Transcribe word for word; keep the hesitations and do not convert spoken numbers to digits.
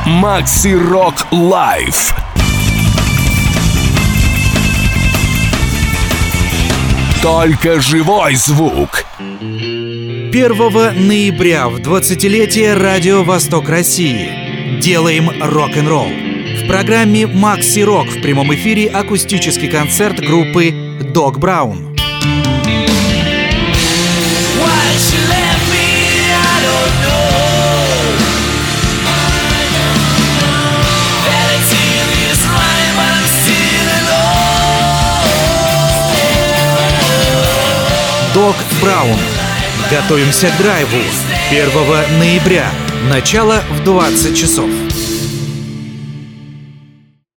Макси Рок Лайв. Только живой звук. первого ноября в двадцатилетие Радио Восток России делаем рок-н-ролл. В программе «Макси Рок» в прямом эфире акустический концерт группы Дог Браун. Дог Браун. Готовимся к драйву первого ноября. Начало в двадцать часов.